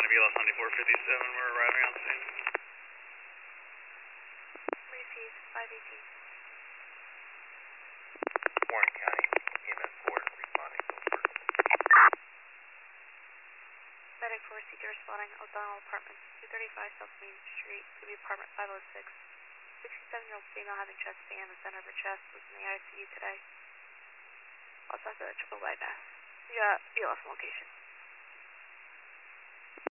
BLS 9457, we're arriving on scene. Received, 518. Warren County, EMS 4 responding to alert. Medic 4 CT responding, O'Donnell Apartments, 235 South Main Street, to be apartment 506. 67-year-old female having chest pain in the center of her chest was in the ICU today. Also have the triple bypass. We got BLS location.